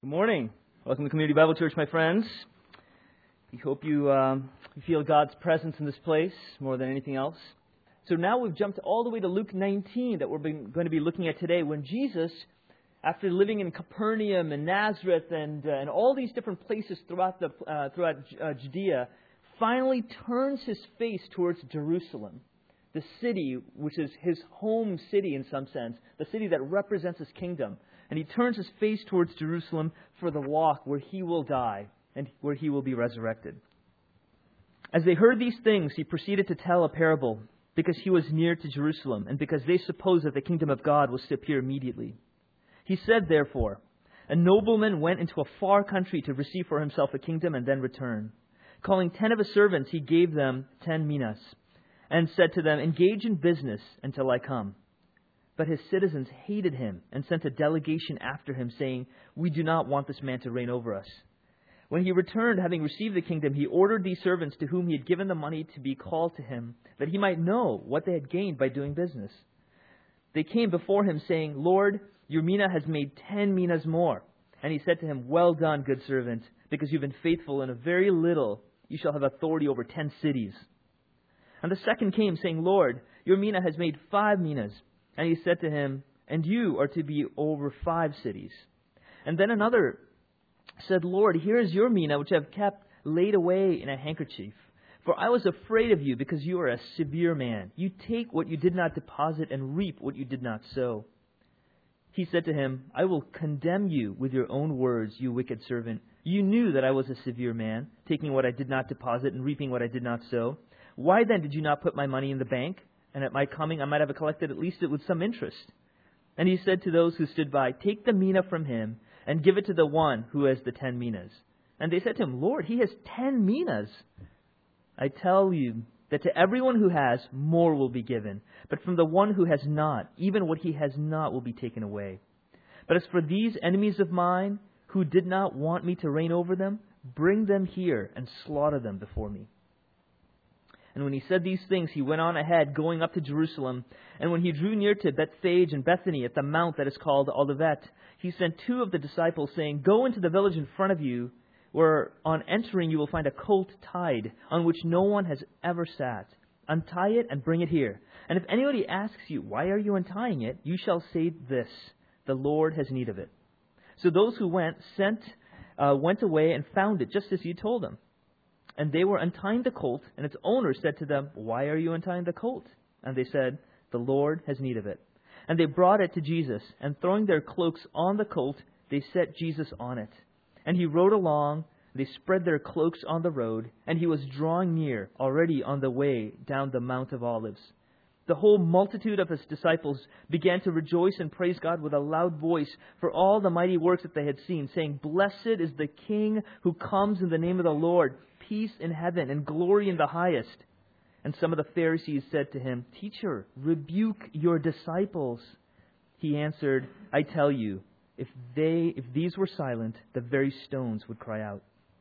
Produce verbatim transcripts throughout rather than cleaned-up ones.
Good morning. Welcome to Community Bible Church, my friends. We hope you, um, you feel God's presence in this place more than anything else. So now we've jumped all the way to Luke nineteen that we're going to be looking at today, when Jesus, after living in Capernaum and Nazareth and, uh, and all these different places throughout, the, uh, throughout uh, Judea, finally turns his face towards Jerusalem, the city which is his home city in some sense, the city that represents his kingdom. And he turns his face towards Jerusalem for the walk where he will die and where he will be resurrected. As they heard these things, he proceeded to tell a parable, because he was near to Jerusalem, and because they supposed that the kingdom of God was to appear immediately. He said, therefore, a nobleman went into a far country to receive for himself a kingdom and then return. Calling ten of his servants, he gave them ten minas, and said to them, engage in business until I come. But his citizens hated him and sent a delegation after him, saying, we do not want this man to reign over us. When he returned, having received the kingdom, he ordered these servants to whom he had given the money to be called to him, that he might know what they had gained by doing business. They came before him, saying, Lord, your mina has made ten minas more. And he said to him, well done, good servant, because you've been faithful in a very little, you shall have authority over ten cities. And the second came, saying, Lord, your mina has made five minas. And he said to him, and you are to be over five cities. And then another said, Lord, here is your mina, which I have kept laid away in a handkerchief. For I was afraid of you, because you are a severe man. You take what you did not deposit and reap what you did not sow. He said to him, I will condemn you with your own words, you wicked servant. You knew that I was a severe man, taking what I did not deposit and reaping what I did not sow. Why then did you not put my money in the bank? And at my coming I might have collected at least it with some interest. And he said to those who stood by, take the mina from him and give it to the one who has the ten minas. And they said to him, Lord, he has ten minas. I tell you that to everyone who has, more will be given. But from the one who has not, even what he has not will be taken away. But as for these enemies of mine, who did not want me to reign over them, bring them here and slaughter them before me. And when he said these things, he went on ahead, going up to Jerusalem. And when he drew near to Bethphage and Bethany at the mount that is called Olivet, he sent two of the disciples, saying, go into the village in front of you, where on entering you will find a colt tied, on which no one has ever sat. Untie it and bring it here. And if anybody asks you, why are you untying it? You shall say this, the Lord has need of it. So those who went sent uh, went away and found it, just as he told them. And they were untying the colt, and its owner said to them, why are you untying the colt? And they said, the Lord has need of it. And they brought it to Jesus, and throwing their cloaks on the colt, they set Jesus on it. And he rode along, they spread their cloaks on the road, and he was drawing near, already on the way down the Mount of Olives. The whole multitude of his disciples began to rejoice and praise God with a loud voice for all the mighty works that they had seen, saying, blessed is the King who comes in the name of the Lord, peace in heaven and glory in the highest. And some of the Pharisees said to him, Teacher, rebuke your disciples. He answered, I tell you, if they, if these were silent, the very stones would cry out.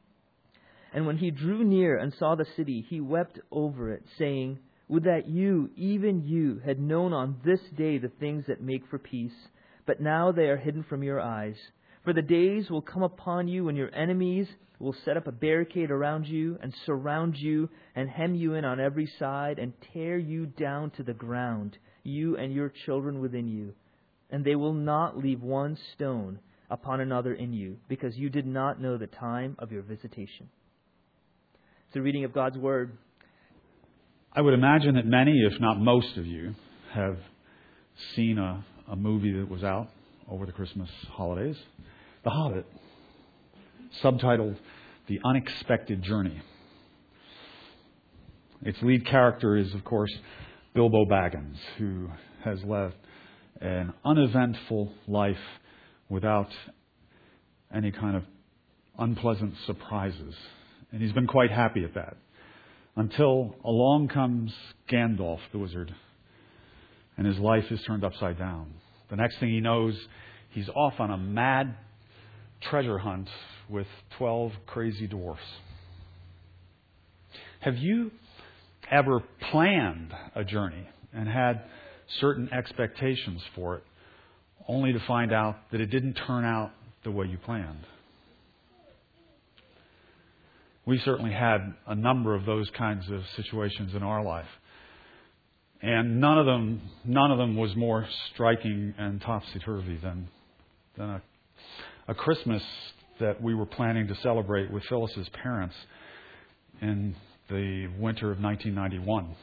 And when he drew near and saw the city, he wept over it, saying, would that you, even you, had known on this day the things that make for peace, but now they are hidden from your eyes. For the days will come upon you when your enemies will set up a barricade around you and surround you and hem you in on every side and tear you down to the ground, you and your children within you. And they will not leave one stone upon another in you, because you did not know the time of your visitation. It's a reading of God's Word. I would imagine that many, if not most of you, have seen a, a movie that was out over the Christmas holidays, The Hobbit, subtitled The Unexpected Journey. Its lead character is, of course, Bilbo Baggins, who has led an uneventful life without any kind of unpleasant surprises. And he's been quite happy at that. Until along comes Gandalf the wizard, and his life is turned upside down. The next thing he knows, he's off on a mad treasure hunt with twelve crazy dwarfs. Have you ever planned a journey and had certain expectations for it, only to find out that it didn't turn out the way you planned. We certainly had a number of those kinds of situations in our life. And none of them, none of them was more striking and topsy-turvy than, than a, a Christmas that we were planning to celebrate with Phyllis's parents in the winter of nineteen ninety-one.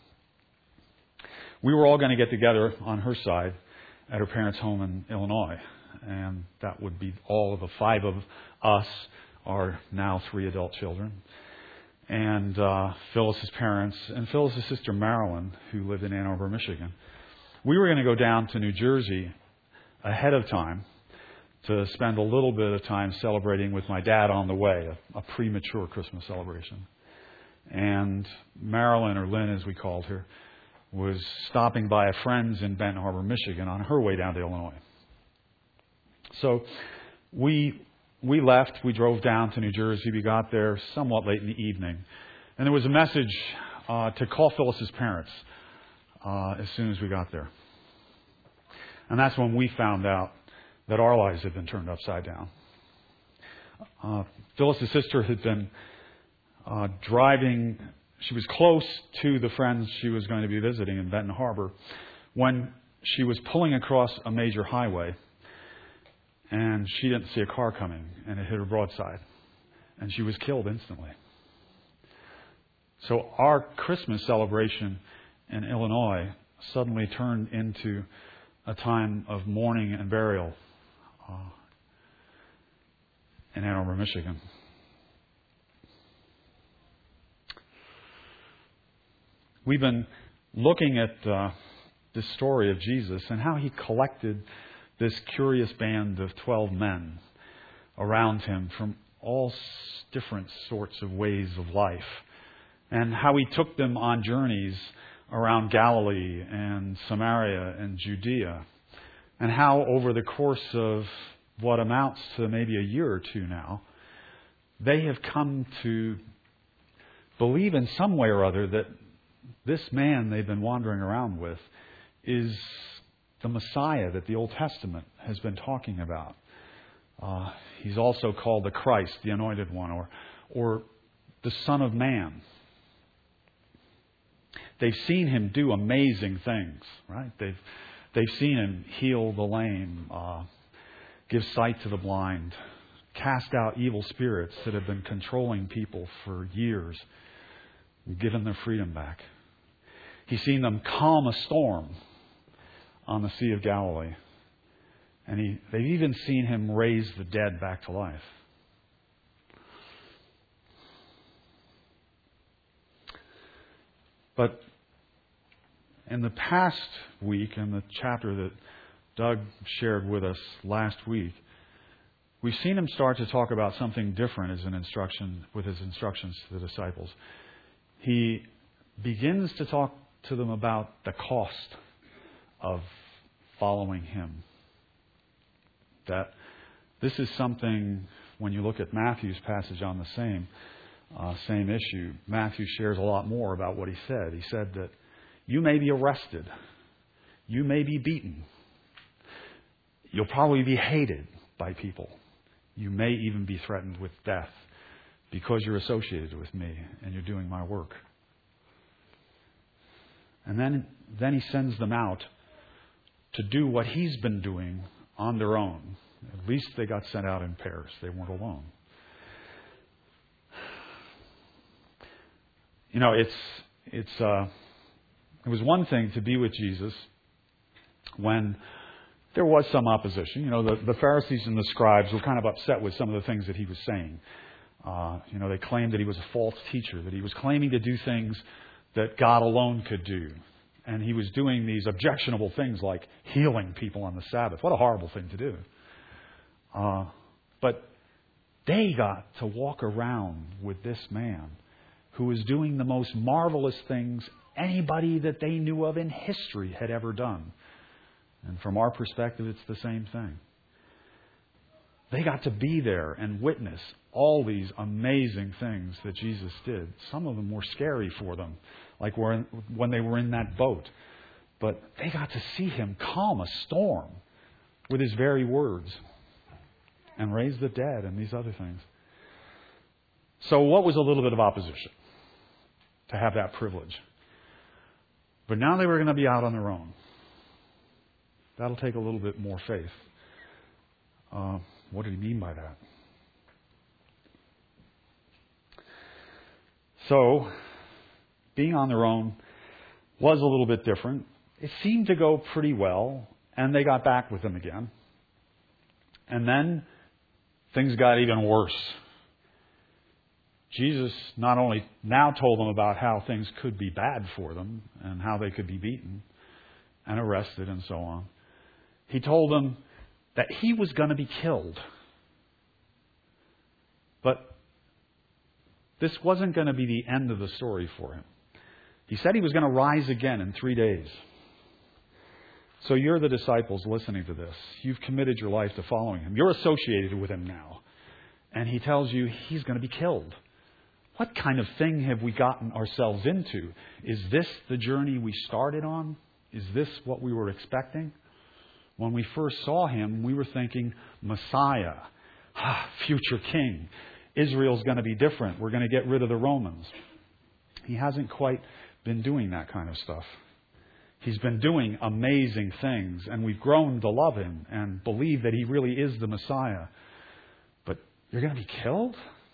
We were all going to get together on her side at her parents' home in Illinois. And that would be all of the five of us, our now three adult children, and uh, Phyllis's parents, and Phyllis's sister Marilyn, who lived in Ann Arbor, Michigan. We were going to go down to New Jersey ahead of time to spend a little bit of time celebrating with my dad on the way, a, a premature Christmas celebration. And Marilyn, or Lynn as we called her, was stopping by a friend's in Benton Harbor, Michigan on her way down to Illinois. So we we left, we drove down to New Jersey, we got there somewhat late in the evening. And there was a message uh, to call Phyllis's parents uh, as soon as we got there. And that's when we found out that our lives had been turned upside down. Uh, Phyllis's sister had been uh, driving. She was close to the friends she was going to be visiting in Benton Harbor when she was pulling across a major highway, and she didn't see a car coming, and it hit her broadside, and she was killed instantly. So our Christmas celebration in Illinois suddenly turned into a time of mourning and burial uh, in Ann Arbor, Michigan. We've been looking at uh, this story of Jesus and how he collected this curious band of twelve men around him from all different sorts of ways of life, and how he took them on journeys around Galilee and Samaria and Judea, and how over the course of what amounts to maybe a year or two now, they have come to believe in some way or other that this man they've been wandering around with is the Messiah that the Old Testament has been talking about. Uh, he's also called the Christ, the Anointed One, or, or the Son of Man. They've seen him do amazing things, right? They've they've seen him heal the lame, uh, give sight to the blind, cast out evil spirits that have been controlling people for years, and given their freedom back. He's seen them calm a storm on the Sea of Galilee. And he, they've even seen him raise the dead back to life. But in the past week, in the chapter that Doug shared with us last week, we've seen him start to talk about something different as an instruction with his instructions to the disciples. He begins to talk to them about the cost of following him. That this is something, when you look at Matthew's passage on the same uh, same issue, Matthew shares a lot more about what he said. He said that you may be arrested, you may be beaten, you'll probably be hated by people, you may even be threatened with death because you're associated with me and you're doing my work. And then, then he sends them out to do what he's been doing on their own. At least they got sent out in pairs. They weren't alone. You know, it's it's uh, it was one thing to be with Jesus when there was some opposition. You know, the, the Pharisees and the scribes were kind of upset with some of the things that he was saying. Uh, you know, they claimed that he was a false teacher, that he was claiming to do things that God alone could do. And he was doing these objectionable things like healing people on the Sabbath. What a horrible thing to do. Uh, but they got to walk around with this man who was doing the most marvelous things anybody that they knew of in history had ever done. And from our perspective, it's the same thing. They got to be there and witness all these amazing things that Jesus did. Some of them were scary for them, like when they were in that boat. But they got to see him calm a storm with his very words. and raise the dead and these other things. So what was a little bit of opposition to have that privilege? But now they were going to be out on their own. That'll take a little bit more faith. Uh, what did he mean by that? So, being on their own was a little bit different. It seemed to go pretty well, and they got back with him again. And then things got even worse. Jesus not only now told them about how things could be bad for them and how they could be beaten and arrested and so on. He told them that he was going to be killed. But this wasn't going to be the end of the story for him. He said he was going to rise again in three days. So you're the disciples listening to this. You've committed your life to following him. You're associated with him now. And he tells you he's going to be killed. What kind of thing have we gotten ourselves into? Is this the journey we started on? Is this what we were expecting? When we first saw him, we were thinking, Messiah, ah, future king. Israel's going to be different. We're going to get rid of the Romans. He hasn't quite been doing that kind of stuff. He's been doing amazing things, and we've grown to love him and believe that he really is the Messiah. But you're going to be killed?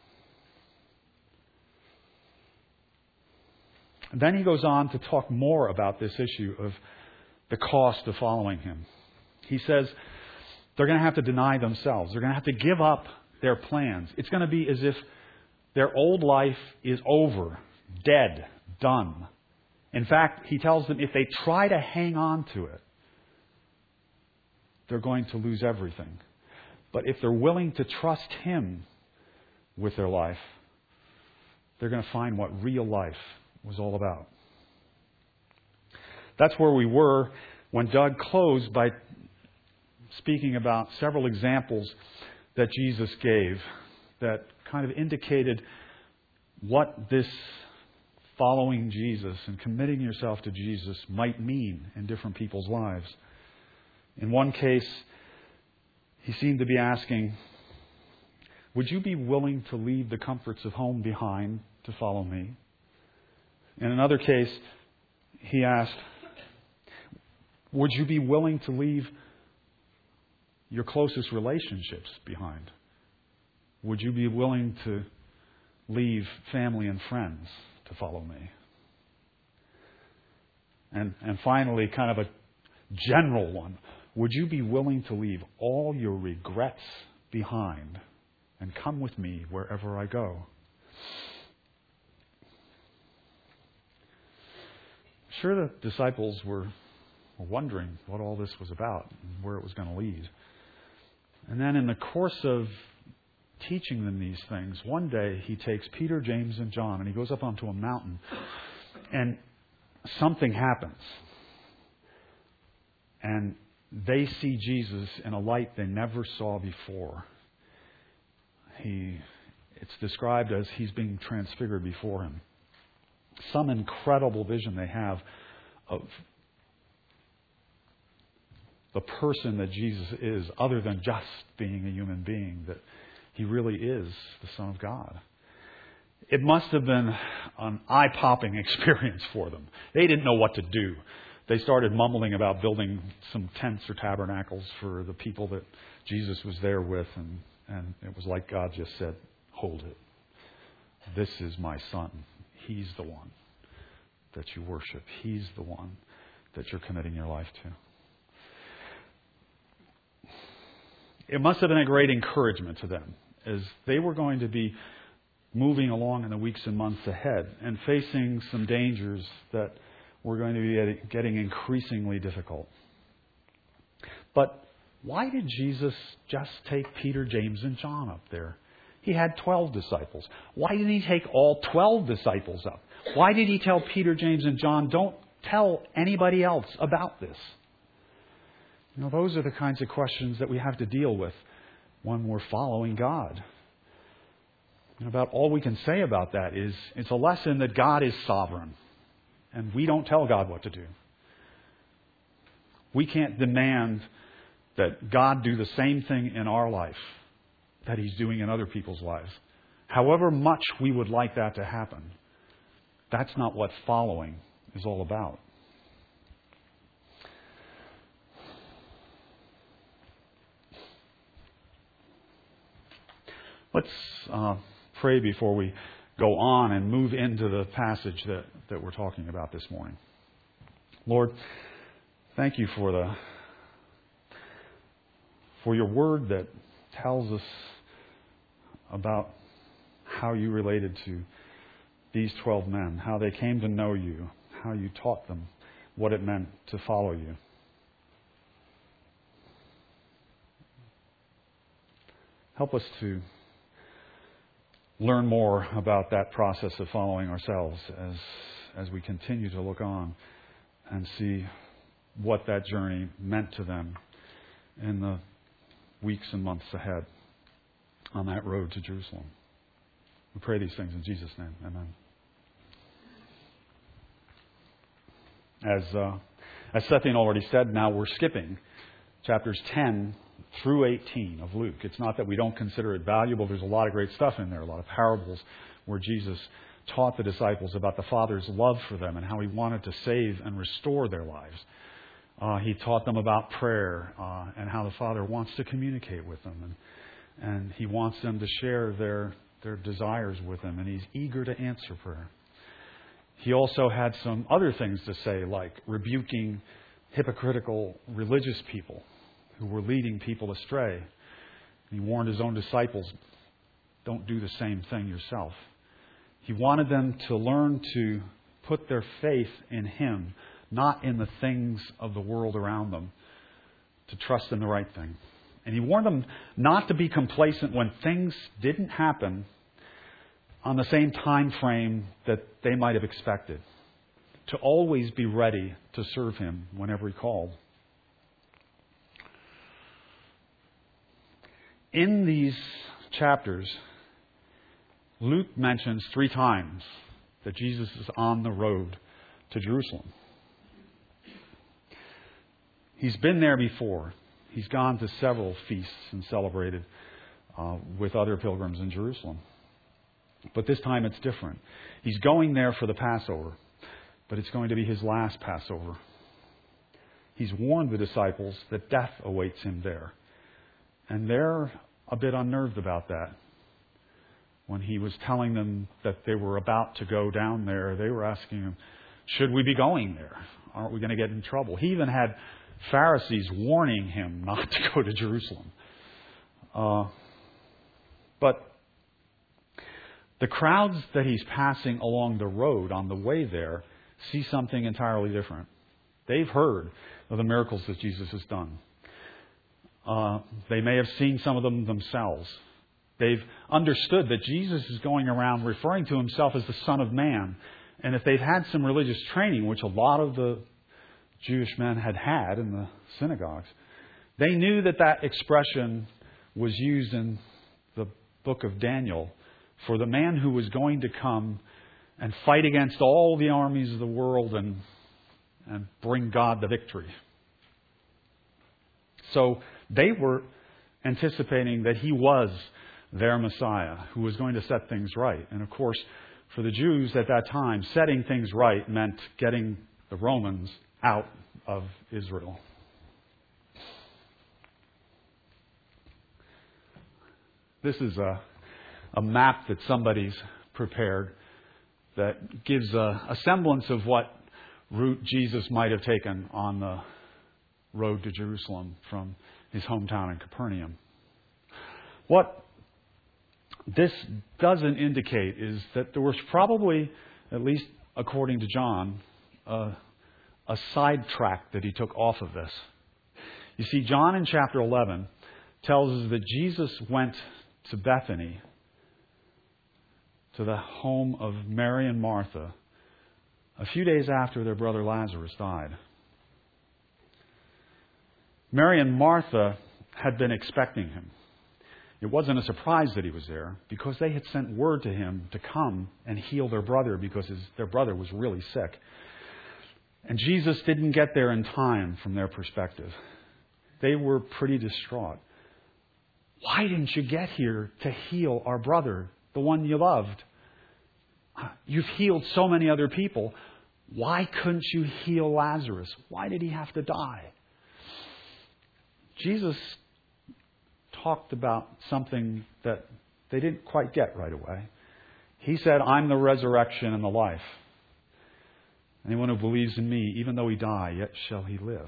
And then he goes on to talk more about this issue of the cost of following him. He says they're going to have to deny themselves. They're going to have to give up their plans. It's going to be as if their old life is over, dead, done. In fact, he tells them if they try to hang on to it, they're going to lose everything. But if they're willing to trust him with their life, they're going to find what real life was all about. That's where we were when Doug closed by speaking about several examples that Jesus gave that kind of indicated what this following Jesus and committing yourself to Jesus might mean in different people's lives. In one case, he seemed to be asking, would you be willing to leave the comforts of home behind to follow me? In another case, he asked, would you be willing to leave your closest relationships behind? Would you be willing to leave family and friends to follow me? And, and finally, kind of a general one, would you be willing to leave all your regrets behind and come with me wherever I go? Sure, the disciples were wondering what all this was about and where it was going to lead. And then in the course of teaching them these things, one day he takes Peter, James, and John, and he goes up onto a mountain, and something happens. And they see Jesus in a light they never saw before. He, it's described as he's being transfigured before him. Some incredible vision they have of the person that Jesus is, other than just being a human being, that he really is the Son of God. It must have been an eye-popping experience for them. They didn't know what to do. They started mumbling about building some tents or tabernacles for the people that Jesus was there with, and, and it was like God just said, hold it. This is my Son. He's the one that you worship. He's the one that you're committing your life to. It must have been a great encouragement to them as they were going to be moving along in the weeks and months ahead and facing some dangers that were going to be getting increasingly difficult. But why did Jesus just take Peter, James, and John up there? He had twelve disciples. Why didn't he take all twelve disciples up? Why did he tell Peter, James, and John, don't tell anybody else about this? You know, those are the kinds of questions that we have to deal with when we're following God. And about all we can say about that is it's a lesson that God is sovereign. And we don't tell God what to do. We can't demand that God do the same thing in our life that He's doing in other people's lives. However much we would like that to happen, that's not what following is all about. Let's uh, pray before we go on and move into the passage that, that we're talking about this morning. Lord, thank you for the for your word that tells us about how you related to these twelve men, how they came to know you, how you taught them what it meant to follow you. Help us to learn more about that process of following ourselves as as we continue to look on and see what that journey meant to them in the weeks and months ahead on that road to Jerusalem. We pray these things in Jesus' name. Amen. As uh, as Sethian already said, now we're skipping chapters ten through eighteen of Luke. It's not that we don't consider it valuable. There's a lot of great stuff in there, a lot of parables where Jesus taught the disciples about the Father's love for them and how He wanted to save and restore their lives. Uh, he taught them about prayer uh, and how the Father wants to communicate with them. And, and He wants them to share their, their desires with Him. And He's eager to answer prayer. He also had some other things to say, like rebuking hypocritical religious people who were leading people astray. He warned His own disciples, don't do the same thing yourself. He wanted them to learn to put their faith in Him, not in the things of the world around them, to trust in the right thing. And He warned them not to be complacent when things didn't happen on the same time frame that they might have expected, to always be ready to serve Him whenever He called. In these chapters, Luke mentions three times that Jesus is on the road to Jerusalem. He's been there before. He's gone to several feasts and celebrated uh, with other pilgrims in Jerusalem. But this time it's different. He's going there for the Passover, but it's going to be His last Passover. He's warned the disciples that death awaits Him there. And they're a bit unnerved about that. When He was telling them that they were about to go down there, they were asking Him, should we be going there? Aren't we going to get in trouble? He even had Pharisees warning Him not to go to Jerusalem. Uh, but the crowds that He's passing along the road on the way there see something entirely different. They've heard of the miracles that Jesus has done. Uh, they may have seen some of them themselves. They've understood that Jesus is going around referring to Himself as the Son of Man. And if they've had some religious training, which a lot of the Jewish men had had in the synagogues, they knew that that expression was used in the book of Daniel for the man who was going to come and fight against all the armies of the world and, and bring God the victory. So they were anticipating that He was their Messiah who was going to set things right. And of course, for the Jews at that time, setting things right meant getting the Romans out of Israel. This is a, a map that somebody's prepared that gives a, a semblance of what route Jesus might have taken on the road to Jerusalem from His hometown in Capernaum. What this doesn't indicate is that there was probably, at least according to John, a, a sidetrack that he took off of this. You see, John in chapter eleven tells us that Jesus went to Bethany, to the home of Mary and Martha, a few days after their brother Lazarus died. Mary and Martha had been expecting Him. It wasn't a surprise that He was there because they had sent word to Him to come and heal their brother because his, their brother was really sick. And Jesus didn't get there in time from their perspective. They were pretty distraught. why didn't you get here to heal our brother, the one you loved? You've healed so many other people. Why couldn't you heal Lazarus? Why did he have to die? Jesus talked about something that they didn't quite get right away. He said, I'm the resurrection and the life. Anyone who believes in me, even though he die, yet shall he live.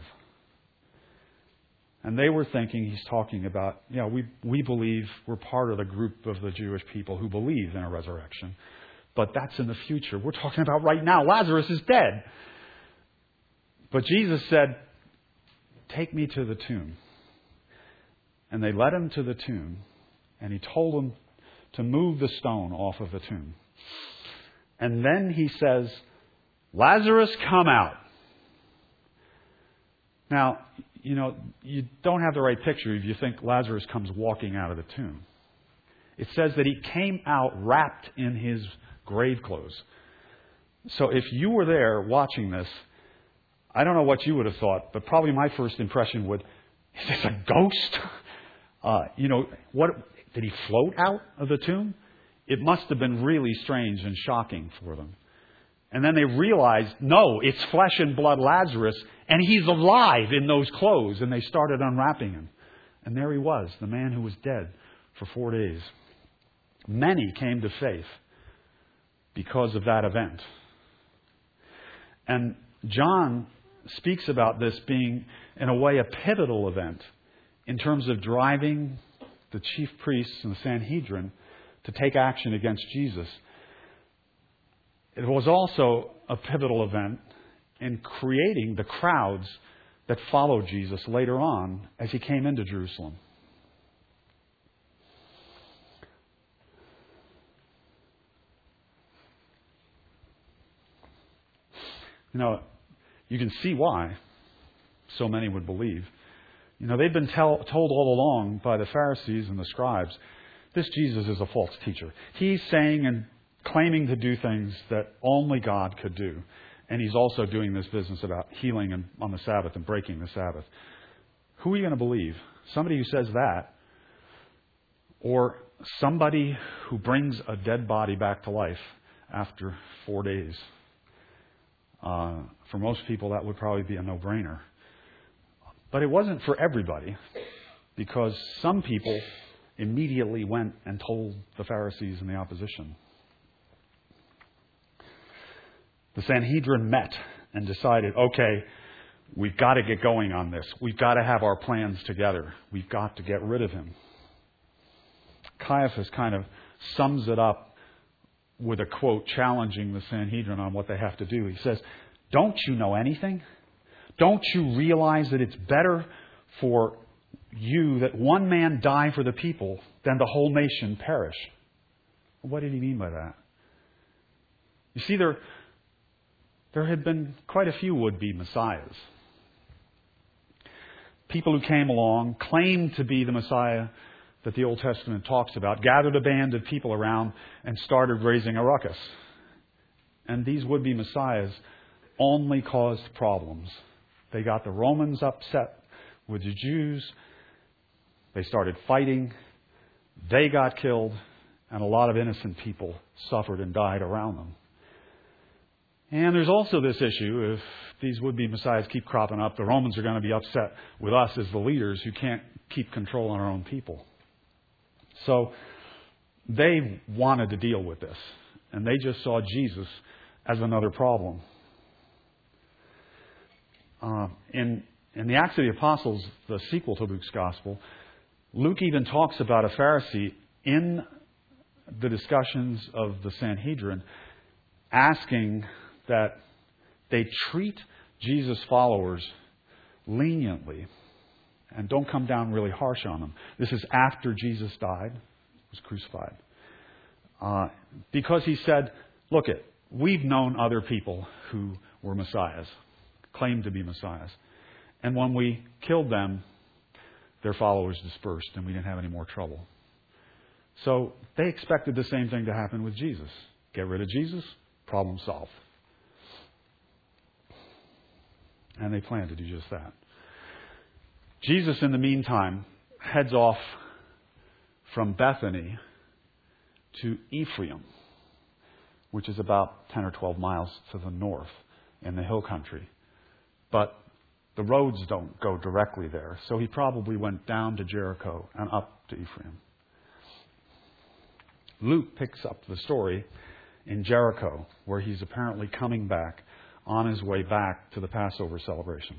And they were thinking he's talking about, yeah, we, we believe we're part of the group of the Jewish people who believe in a resurrection. But that's in the future. We're talking about right now. Lazarus is dead. But Jesus said, take me to the tomb. And they led him to the tomb. And he told them to move the stone off of the tomb. And then he says, Lazarus, come out. Now, you know, you don't have the right picture if you think Lazarus comes walking out of the tomb. It says that he came out wrapped in his grave clothes. So if you were there watching this, I don't know what you would have thought, but probably my first impression would, is this a ghost? Uh, you know, what did he float out of the tomb? It must have been really strange and shocking for them. And then they realized, no, it's flesh and blood Lazarus, and he's alive in those clothes. And they started unwrapping him. And there he was, the man who was dead for four days. Many came to faith because of that event. And John speaks about this being, in a way, a pivotal event in terms of driving the chief priests and the Sanhedrin to take action against Jesus. It was also a pivotal event in creating the crowds that followed Jesus later on as he came into Jerusalem. You know, you can see why so many would believe. You know, they've been tell, told all along by the Pharisees and the scribes, this Jesus is a false teacher. He's saying and claiming to do things that only God could do. And he's also doing this business about healing and, on the Sabbath and breaking the Sabbath. Who are you going to believe? Somebody who says that, or somebody who brings a dead body back to life after four days? Uh, for most people, that would probably be a no-brainer. But it wasn't for everybody, because some people immediately went and told the Pharisees and the opposition. The Sanhedrin met and decided, okay, we've got to get going on this. We've got to have our plans together. We've got to get rid of him. Caiaphas kind of sums it up with a quote challenging the Sanhedrin on what they have to do. He says, don't you know anything? Don't you realize that it's better for you that one man die for the people than the whole nation perish? What did he mean by that? You see, there, there had been quite a few would-be messiahs. People who came along, claimed to be the Messiah that the Old Testament talks about, gathered a band of people around and started raising a ruckus. And these would-be messiahs only caused problems. They got the Romans upset with the Jews. They started fighting. They got killed. And a lot of innocent people suffered and died around them. And there's also this issue, if these would-be messiahs keep cropping up, the Romans are going to be upset with us as the leaders who can't keep control on our own people. So they wanted to deal with this. And they just saw Jesus as another problem. Uh, in, in the Acts of the Apostles, the sequel to Luke's Gospel, Luke even talks about a Pharisee in the discussions of the Sanhedrin asking that they treat Jesus' followers leniently and don't come down really harsh on them. This is after Jesus died, was crucified. Uh, because he said, look it, we've known other people who were messiahs, claimed to be messiahs. And when we killed them, their followers dispersed and we didn't have any more trouble. So they expected the same thing to happen with Jesus. Get rid of Jesus, problem solved. And they planned to do just that. Jesus, in the meantime, heads off from Bethany to Ephraim, which is about ten or twelve miles to the north in the hill country. But the roads don't go directly there, so he probably went down to Jericho and up to Ephraim. Luke picks up the story in Jericho, where he's apparently coming back on his way back to the Passover celebration.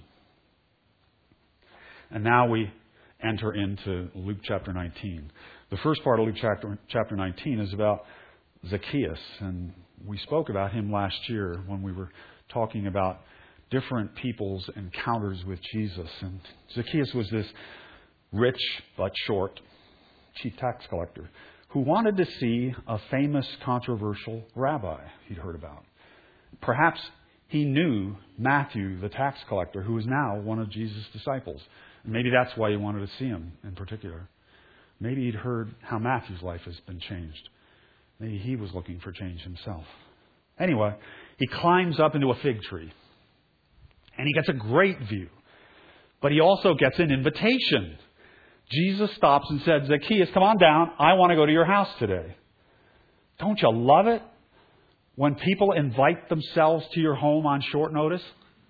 And now we enter into Luke chapter nineteen. The first part of Luke chapter, chapter nineteen is about Zacchaeus, and we spoke about him last year when we were talking about different people's encounters with Jesus. And Zacchaeus was this rich but short chief tax collector who wanted to see a famous controversial rabbi he'd heard about. Perhaps he knew Matthew, the tax collector, who was now one of Jesus' disciples. And maybe that's why he wanted to see him in particular. Maybe he'd heard how Matthew's life has been changed. Maybe he was looking for change himself. Anyway, he climbs up into a fig tree. And he gets a great view. But he also gets an invitation. Jesus stops and said, Zacchaeus, come on down. I want to go to your house today. Don't you love it when people invite themselves to your home on short notice?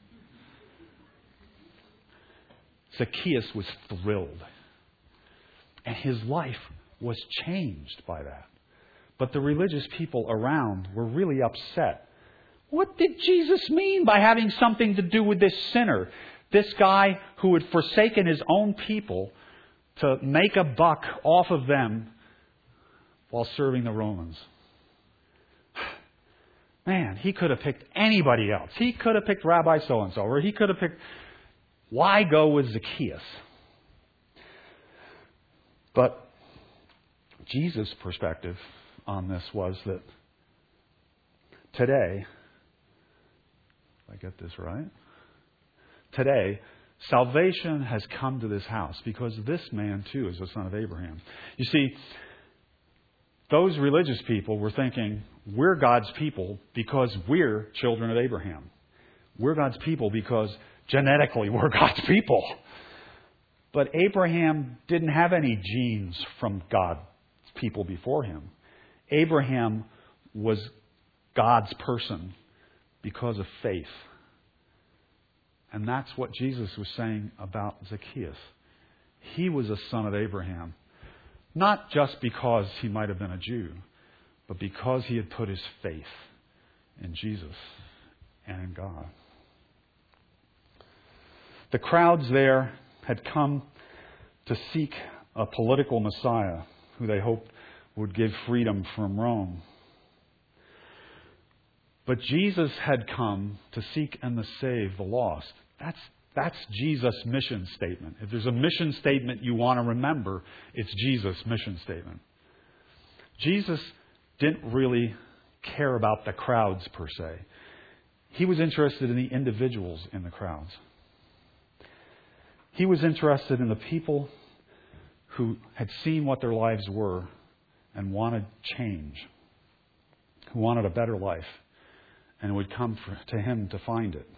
Zacchaeus was thrilled. And his life was changed by that. But the religious people around were really upset. What did Jesus mean by having something to do with this sinner? This guy who had forsaken his own people to make a buck off of them while serving the Romans. Man, he could have picked anybody else. He could have picked Rabbi so-and-so, or he could have picked... Why go with Zacchaeus? But Jesus' perspective on this was that today... I get this right? Today, salvation has come to this house because this man too is the son of Abraham. You see, those religious people were thinking, we're God's people because we're children of Abraham. We're God's people because genetically we're God's people. But Abraham didn't have any genes from God's people before him. Abraham was God's person because of faith. And that's what Jesus was saying about Zacchaeus. He was a son of Abraham, not just because he might have been a Jew, but because he had put his faith in Jesus and in God. The crowds there had come to seek a political Messiah who they hoped would give freedom from Rome. But Jesus had come to seek and to save the lost. That's, that's Jesus' mission statement. If there's a mission statement you want to remember, it's Jesus' mission statement. Jesus didn't really care about the crowds per se. He was interested in the individuals in the crowds. He was interested in the people who had seen what their lives were and wanted change, who wanted a better life, and would come for, to him to find it.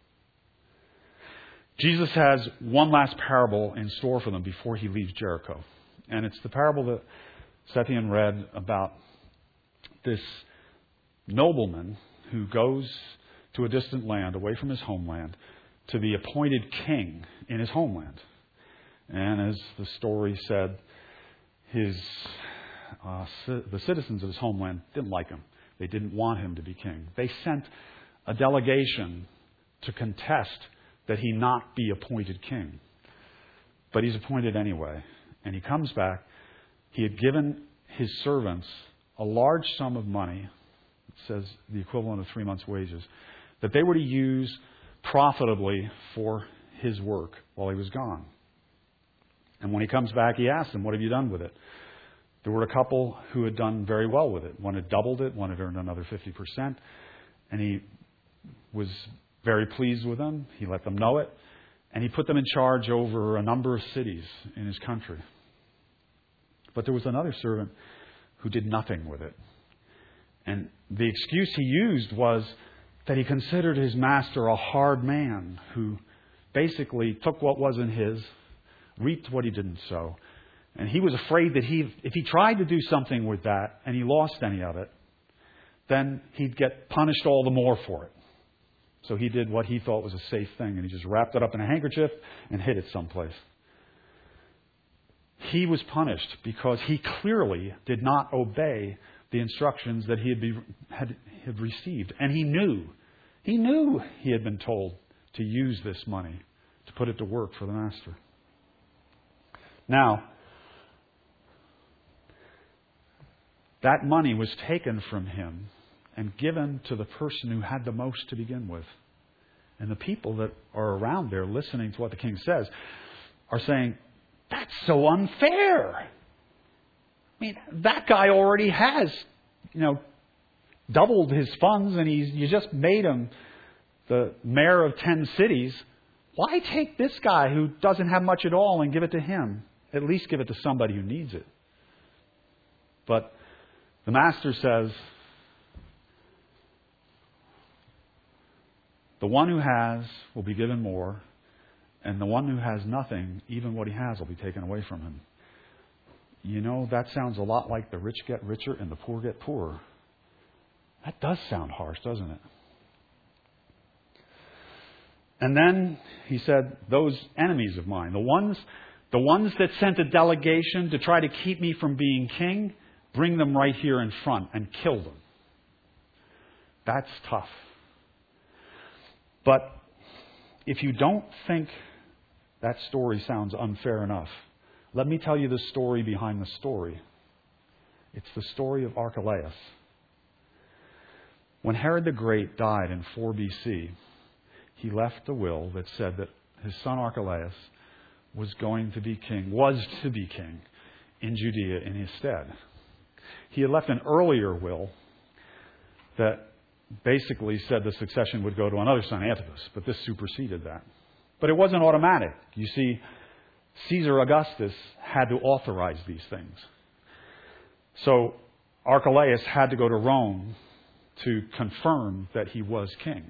Jesus has one last parable in store for them before he leaves Jericho. And it's the parable that Sethian read about this nobleman who goes to a distant land, away from his homeland, to be appointed king in his homeland. And as the story said, his uh, the citizens of his homeland didn't like him. They didn't want him to be king. They sent a delegation to contest that he not be appointed king. But he's appointed anyway. And he comes back. He had given his servants a large sum of money, it says the equivalent of three months' wages, that they were to use profitably for his work while he was gone. And when he comes back, he asks them, what have you done with it? There were a couple who had done very well with it. One had doubled it. One had earned another fifty percent. And he was very pleased with them. He let them know it. And he put them in charge over a number of cities in his country. But there was another servant who did nothing with it. And the excuse he used was that he considered his master a hard man who basically took what wasn't his, reaped what he didn't sow, And he was afraid that he, if he tried to do something with that and he lost any of it, then he'd get punished all the more for it. So he did what he thought was a safe thing, and he just wrapped it up in a handkerchief and hid it someplace. He was punished because he clearly did not obey the instructions that he had, be, had, had received. And he knew, he knew he had been told to use this money, to put it to work for the master. Now, that money was taken from him and given to the person who had the most to begin with. And the people that are around there listening to what the king says are saying, that's so unfair. I mean, that guy already has, you know, doubled his funds, and he's you just made him the mayor of ten cities. Why take this guy who doesn't have much at all and give it to him? At least give it to somebody who needs it. But the master says, the one who has will be given more, and the one who has nothing, even what he has, will be taken away from him. You know, that sounds a lot like the rich get richer and the poor get poorer. That does sound harsh, doesn't it? And then he said, those enemies of mine, the ones, the ones that sent a delegation to try to keep me from being king, bring them right here in front and kill them. That's tough. But if you don't think that story sounds unfair enough, let me tell you the story behind the story. It's the story of Archelaus. When Herod the Great died in four B C, he left a will that said that his son Archelaus was going to be king, was to be king in Judea in his stead. He had left an earlier will that basically said the succession would go to another son, Antipas, but this superseded that. But it wasn't automatic. You see, Caesar Augustus had to authorize these things. So Archelaus had to go to Rome to confirm that he was king.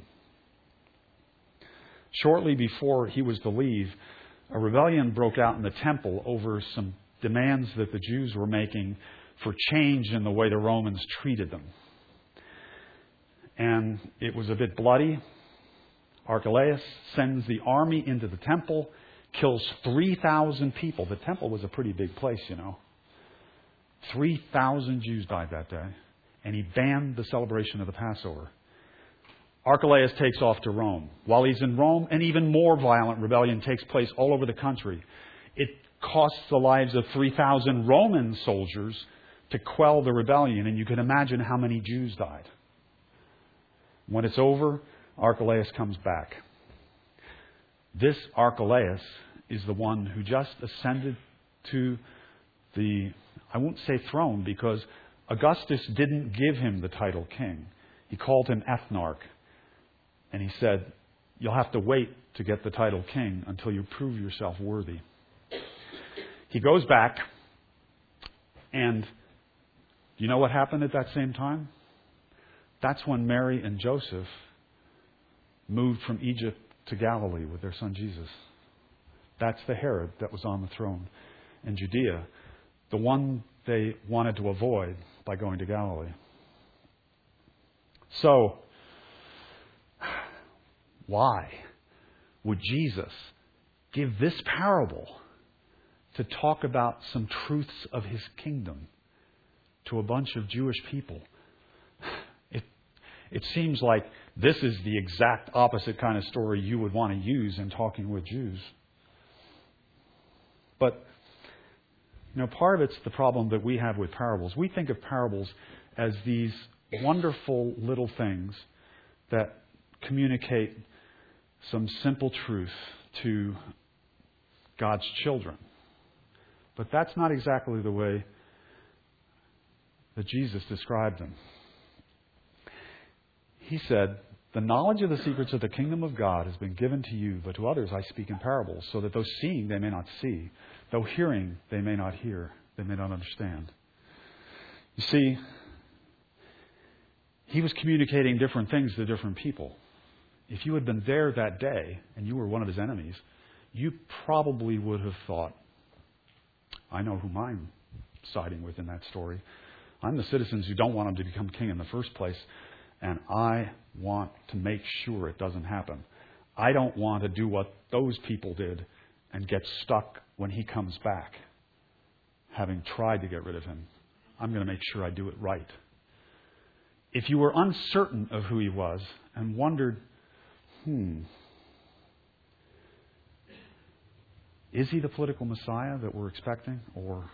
Shortly before he was to leave, a rebellion broke out in the temple over some demands that the Jews were making for change in the way the Romans treated them. And it was a bit bloody. Archelaus sends the army into the temple, kills three thousand people. The temple was a pretty big place, you know. three thousand Jews died that day. And he banned the celebration of the Passover. Archelaus takes off to Rome. While he's in Rome, an even more violent rebellion takes place all over the country. It costs the lives of three thousand Roman soldiers to quell the rebellion, and you can imagine how many Jews died. When it's over, Archelaus comes back. This Archelaus is the one who just ascended to the, I won't say throne, because Augustus didn't give him the title king. He called him ethnarch. And he said, you'll have to wait to get the title king until you prove yourself worthy. He goes back, and you know what happened at that same time? That's when Mary and Joseph moved from Egypt to Galilee with their son Jesus. That's the Herod that was on the throne in Judea, the one they wanted to avoid by going to Galilee. So, why would Jesus give this parable to talk about some truths of his kingdom to a bunch of Jewish people? It, it seems like this is the exact opposite kind of story you would want to use in talking with Jews. But, you know, part of it's the problem that we have with parables. We think of parables as these wonderful little things that communicate some simple truth to God's children. But that's not exactly the way that Jesus described them. He said, the knowledge of the secrets of the kingdom of God has been given to you, but to others I speak in parables, so that though seeing they may not see, though hearing they may not hear, they may not understand. You see, he was communicating different things to different people. If you had been there that day and you were one of his enemies, you probably would have thought, I know whom I'm siding with in that story. I'm the citizens who don't want him to become king in the first place, and I want to make sure it doesn't happen. I don't want to do what those people did and get stuck when he comes back, having tried to get rid of him. I'm going to make sure I do it right. If you were uncertain of who he was and wondered, hmm, is he the political Messiah that we're expecting? Or,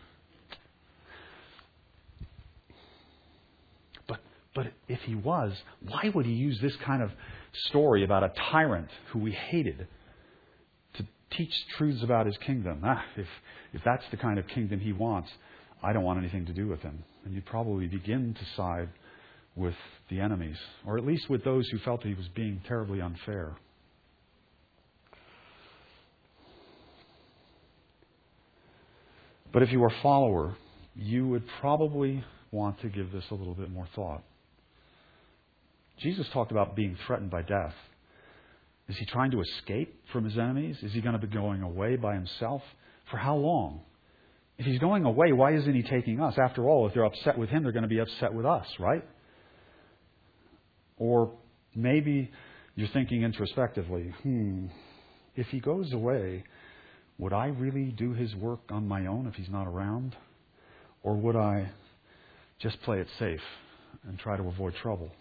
but but if he was, why would he use this kind of story about a tyrant who we hated to teach truths about his kingdom? Ah, if if that's the kind of kingdom he wants, I don't want anything to do with him. And you'd probably begin to side with the enemies, or at least with those who felt he was being terribly unfair. But if you were a follower, you would probably want to give this a little bit more thought. Jesus talked about being threatened by death. Is he trying to escape from his enemies? Is he going to be going away by himself? For how long? If he's going away, why isn't he taking us? After all, if they're upset with him, they're going to be upset with us, right? Or maybe you're thinking introspectively, hmm, if he goes away, would I really do his work on my own if he's not around? Or would I just play it safe and try to avoid trouble?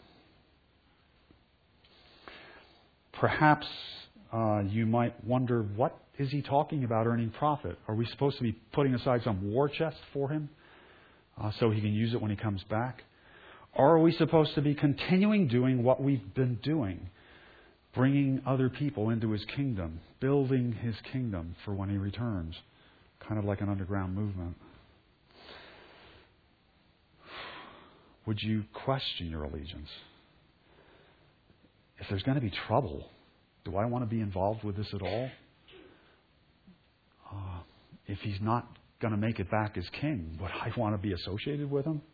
Perhaps uh, you might wonder, what is he talking about earning profit? Are we supposed to be putting aside some war chest for him uh, so he can use it when he comes back? Or are we supposed to be continuing doing what we've been doing? Bringing other people into his kingdom, building his kingdom for when he returns, kind of like an underground movement. Would you question your allegiance? If there's going to be trouble, do I want to be involved with this at all? Uh, if he's not going to make it back as king, would I want to be associated with him?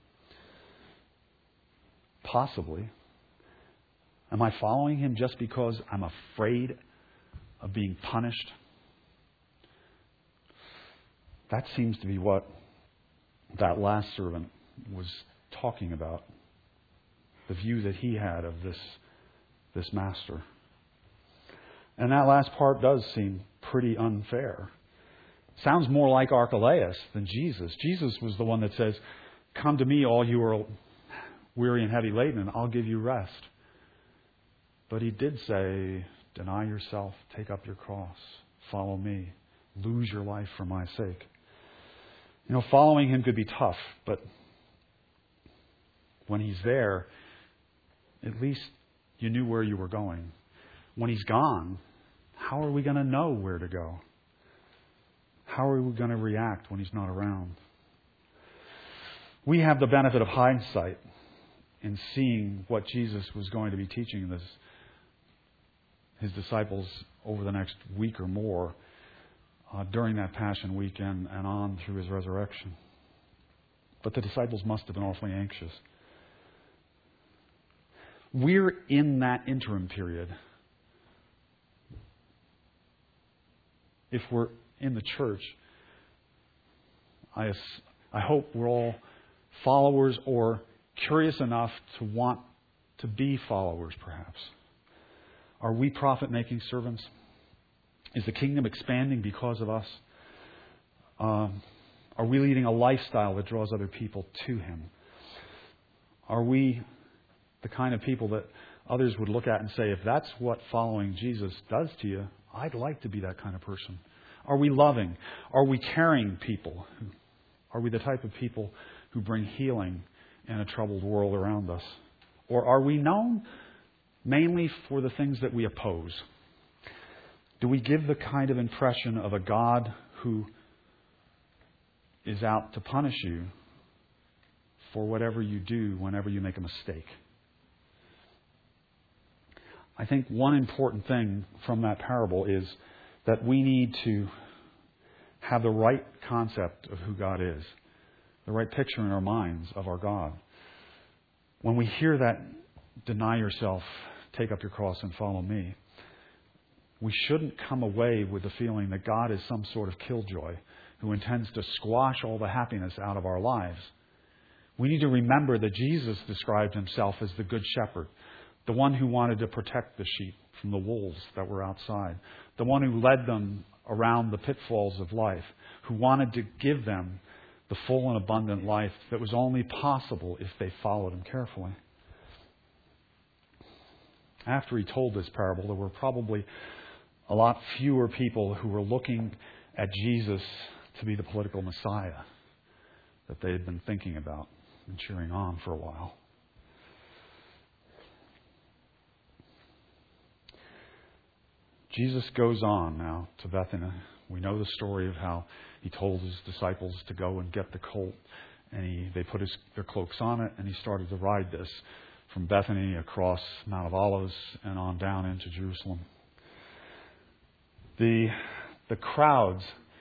Possibly. Am I following him just because I'm afraid of being punished? That seems to be what that last servant was talking about. The view that he had of this, this master. And that last part does seem pretty unfair. Sounds more like Archelaus than Jesus. Jesus was the one that says, "Come to me, all you are weary and heavy laden, and I'll give you rest." But he did say, deny yourself, take up your cross, follow me, lose your life for my sake. You know, following him could be tough, but when he's there, at least you knew where you were going. When he's gone, how are we going to know where to go? How are we going to react when he's not around? We have the benefit of hindsight in seeing what Jesus was going to be teaching this his disciples over the next week or more uh, during that Passion Weekend and on through his resurrection. But the disciples must have been awfully anxious. We're in that interim period. If we're in the church, I, I hope we're all followers or curious enough to want to be followers, perhaps. Are we profit-making servants? Is the kingdom expanding because of us? Um, are we leading a lifestyle that draws other people to him? Are we the kind of people that others would look at and say, if that's what following Jesus does to you, I'd like to be that kind of person? Are we loving? Are we caring people? Are we the type of people who bring healing in a troubled world around us? Or are we known mainly for the things that we oppose? Do we give the kind of impression of a God who is out to punish you for whatever you do whenever you make a mistake? I think one important thing from that parable is that we need to have the right concept of who God is, the right picture in our minds of our God. When we hear that, deny yourself, take up your cross and follow me, we shouldn't come away with the feeling that God is some sort of killjoy who intends to squash all the happiness out of our lives. We need to remember that Jesus described himself as the Good Shepherd, the one who wanted to protect the sheep from the wolves that were outside, the one who led them around the pitfalls of life, who wanted to give them the full and abundant life that was only possible if they followed him carefully. After he told this parable, there were probably a lot fewer people who were looking at Jesus to be the political Messiah that they had been thinking about and cheering on for a while. Jesus goes on now to Bethany. We know the story of how he told his disciples to go and get the colt, and he, they put his, their cloaks on it, and he started to ride this from Bethany across Mount of Olives and on down into Jerusalem. The, the crowds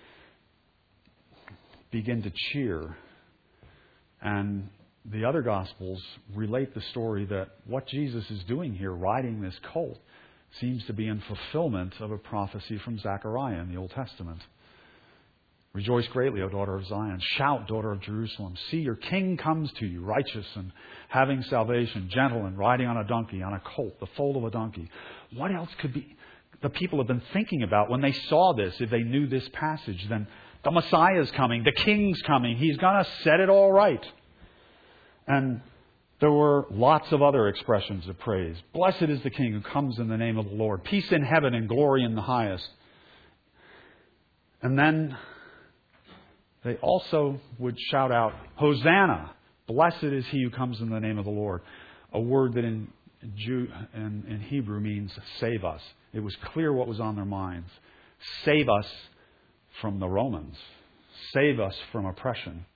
begin to cheer, and the other Gospels relate the story that what Jesus is doing here, riding this colt, seems to be in fulfillment of a prophecy from Zechariah in the Old Testament. Rejoice greatly, O daughter of Zion. Shout, daughter of Jerusalem. See, your king comes to you, righteous and having salvation, gentle and riding on a donkey, on a colt, the foal of a donkey. What else could be the people have been thinking about when they saw this, if they knew this passage? Then the Messiah is coming, the king's coming, he's going to set it all right. And there were lots of other expressions of praise. Blessed is the King who comes in the name of the Lord. Peace in heaven and glory in the highest. And then they also would shout out, Hosanna! Blessed is he who comes in the name of the Lord. A word that in, Jew, in, in Hebrew means save us. It was clear what was on their minds. Save us from the Romans. Save us from oppression.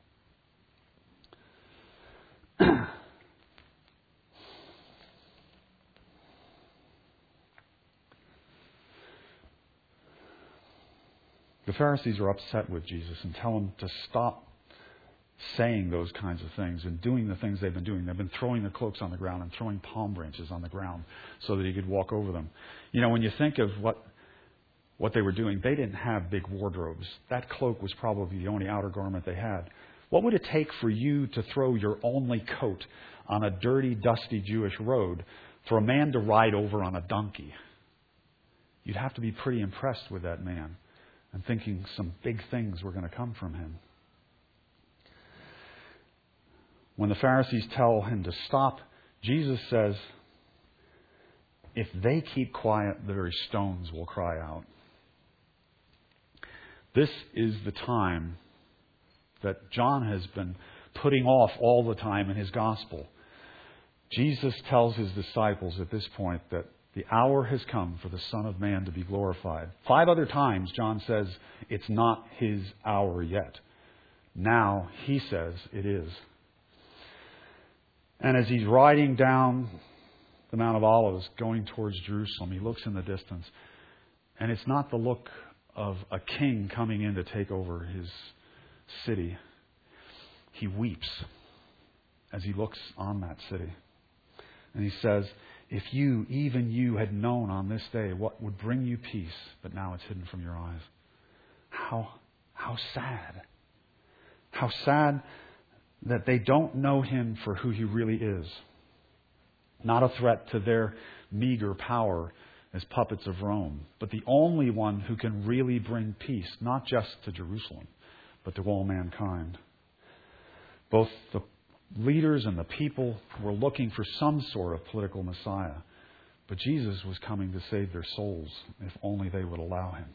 The Pharisees are upset with Jesus and tell him to stop saying those kinds of things and doing the things they've been doing. They've been throwing their cloaks on the ground and throwing palm branches on the ground so that he could walk over them. You know, when you think of what what they were doing, they didn't have big wardrobes. That cloak was probably the only outer garment they had. What would it take for you to throw your only coat on a dirty, dusty Jewish road for a man to ride over on a donkey? You'd have to be pretty impressed with that man and thinking some big things were going to come from him. When the Pharisees tell him to stop, Jesus says, if they keep quiet, the very stones will cry out. This is the time that John has been putting off all the time in his gospel. Jesus tells his disciples at this point that the hour has come for the Son of Man to be glorified. Five other times John says it's not his hour yet. Now he says it is. And as he's riding down the Mount of Olives going towards Jerusalem, he looks in the distance. And it's not the look of a king coming in to take over his city. He weeps as he looks on that city. And he says, if you, even you, had known on this day what would bring you peace, but now it's hidden from your eyes. How, how sad. How sad that they don't know him for who he really is. Not a threat to their meager power as puppets of Rome, but the only one who can really bring peace, not just to Jerusalem, but to all mankind. Both the leaders and the people were looking for some sort of political Messiah, but Jesus was coming to save their souls if only they would allow him.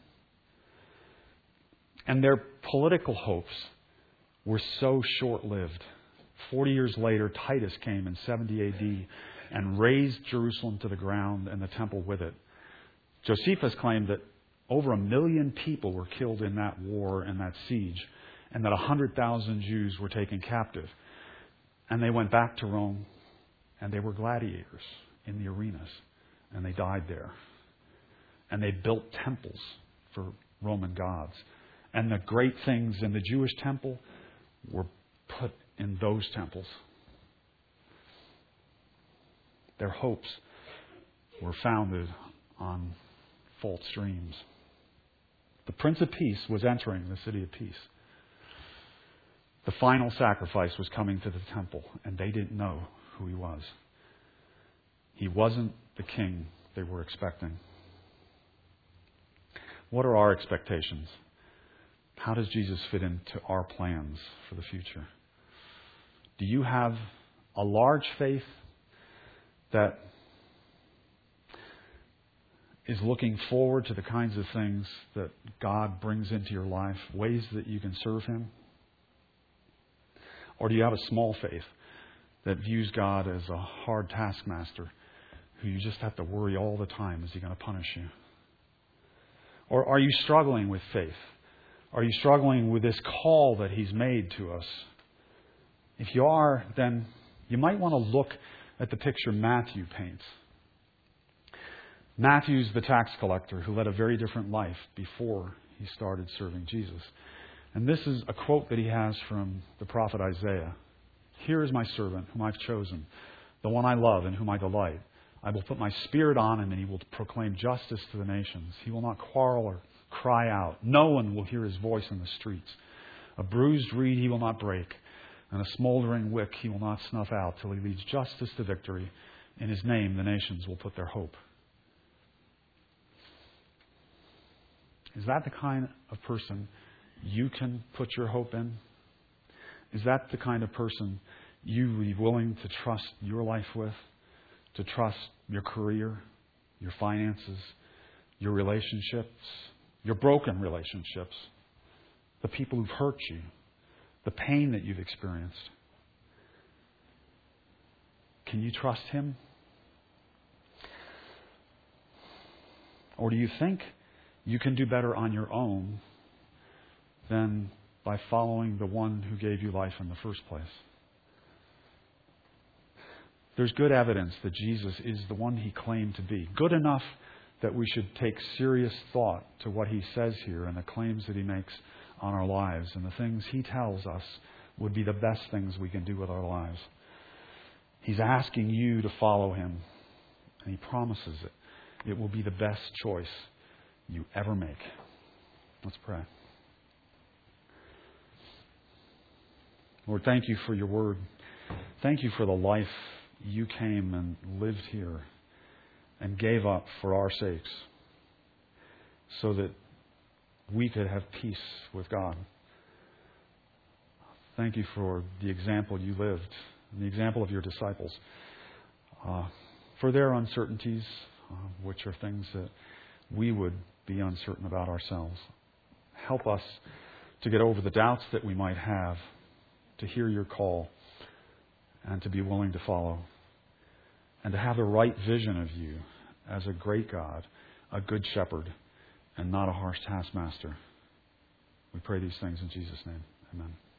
And their political hopes were so short-lived. Forty years later, Titus came in seventy A D and razed Jerusalem to the ground and the temple with it. Josephus claimed that over a million people were killed in that war and that siege, and that one hundred thousand Jews were taken captive. And they went back to Rome, and they were gladiators in the arenas, and they died there. And they built temples for Roman gods. And the great things in the Jewish temple were put in those temples. Their hopes were founded on false dreams. The Prince of Peace was entering the city of peace. The final sacrifice was coming to the temple, and they didn't know who he was. He wasn't the king they were expecting. What are our expectations? How does Jesus fit into our plans for the future? Do you have a large faith that is looking forward to the kinds of things that God brings into your life, ways that you can serve Him? Or do you have a small faith that views God as a hard taskmaster who you just have to worry all the time, is He going to punish you? Or are you struggling with faith? Are you struggling with this call that He's made to us? If you are, then you might want to look at the picture Matthew paints. Matthew's the tax collector who led a very different life before he started serving Jesus. And this is a quote that he has from the prophet Isaiah. "Here is my servant whom I've chosen, the one I love and whom I delight. I will put my spirit on him and he will proclaim justice to the nations. He will not quarrel or cry out. No one will hear his voice in the streets. A bruised reed he will not break, and a smoldering wick he will not snuff out till he leads justice to victory. In his name the nations will put their hope." Is that the kind of person you can put your hope in? Is that the kind of person you would be willing to trust your life with? To trust your career, your finances, your relationships, your broken relationships, the people who've hurt you, the pain that you've experienced? Can you trust Him? Or do you think you can do better on your own than by following the one who gave you life in the first place? There's good evidence that Jesus is the one He claimed to be. Good enough that we should take serious thought to what He says here and the claims that He makes on our lives and the things He tells us would be the best things we can do with our lives. He's asking you to follow Him, and He promises it. It will be the best choice you ever make. Let's pray. Lord, thank You for Your word. Thank You for the life You came and lived here and gave up for our sakes so that we could have peace with God. Thank You for the example You lived and the example of Your disciples. Uh, for their uncertainties, uh, which are things that we would be uncertain about ourselves. Help us to get over the doubts that we might have, to hear Your call, and to be willing to follow, and to have the right vision of You as a great God, a good shepherd, and not a harsh taskmaster. We pray these things in Jesus' name. Amen.